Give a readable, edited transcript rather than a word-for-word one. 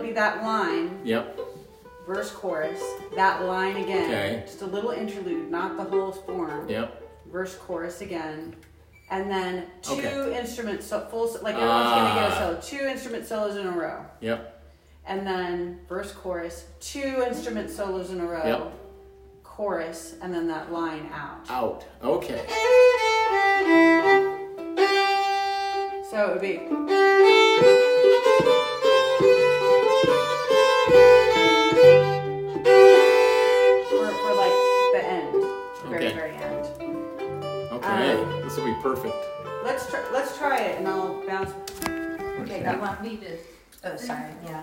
it'll be that line. Yep. Verse, chorus. That line again. Okay. Just a little interlude, not the whole form. Yep. Verse, chorus again. And then two Okay. instruments, so like everyone's gonna get a solo. 2 instrument solos in a row. Yep. And then verse, chorus, 2 instrument solos in a row. Yep. Chorus, and then that line out. Out. Okay. So it would be. For like the end, the Okay. very end. Okay. This will be perfect. Let's try it, and I'll bounce. Okay, you want me to, oh, sorry, yeah.